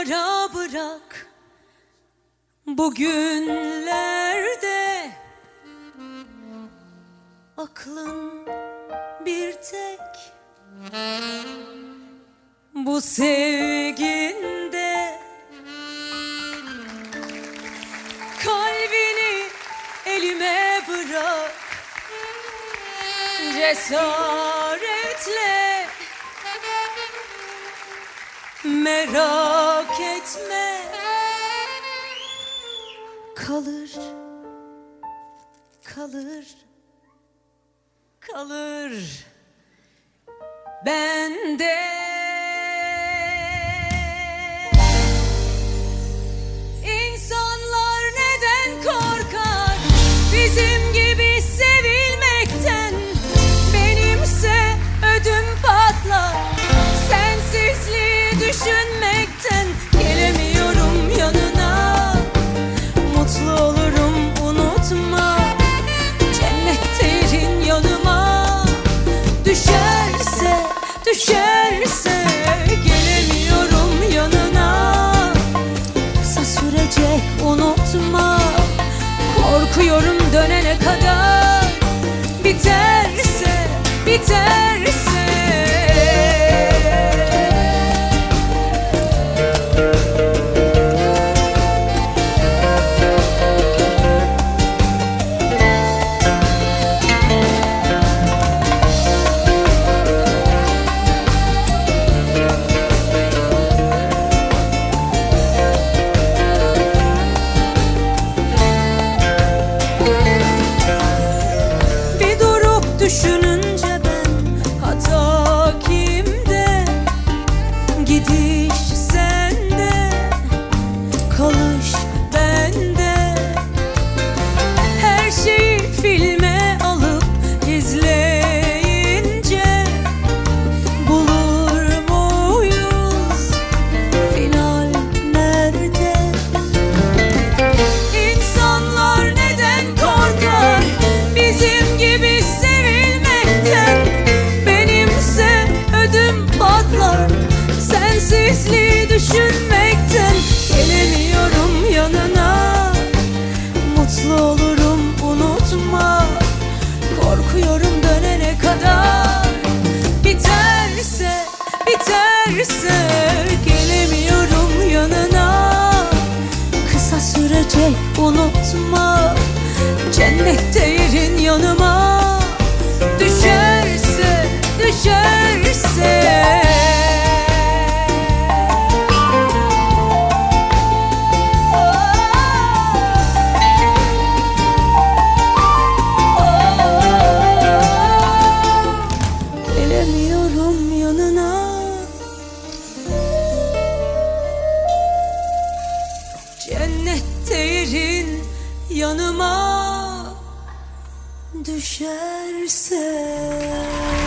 kenara bırak. Bugünlerde aklın bir tek bu sevginde. Kalbini elime bırak, cesaretle, merak etme, kalır, kalır, kalır bende. İnsanlar neden korkar bizim gibi sevilmekten? Benimse ödüm patlar sensizliği düşünmekten. Gelemiyorum yanına, mutlu olurum unutma. Cennetteyrin yanıma, düşerse düşerse gelemiyorum yanına. Kısa sürecek unutma, korkuyorum dönene kadar. Biterse biterse. Düşününce ben hata kimde? Gidiş sende, kalış bende. Her şeyi filme alıp izleyince bulur muyuz final nerede? İnsanlar neden korkar bizim gibi benimse ödüm patlar sensizliği düşünmekten. Gelemiyorum yanına, mutlu olurum unutma. Korkuyorum dönene kadar. Biterse biterse gelemiyorum yanına. Kısa sürecek unutma. Cennette yerin yanıma. Düşerse düşerse. Gelemiyorum yanına. Cennette yerin yanıma. Düşerse.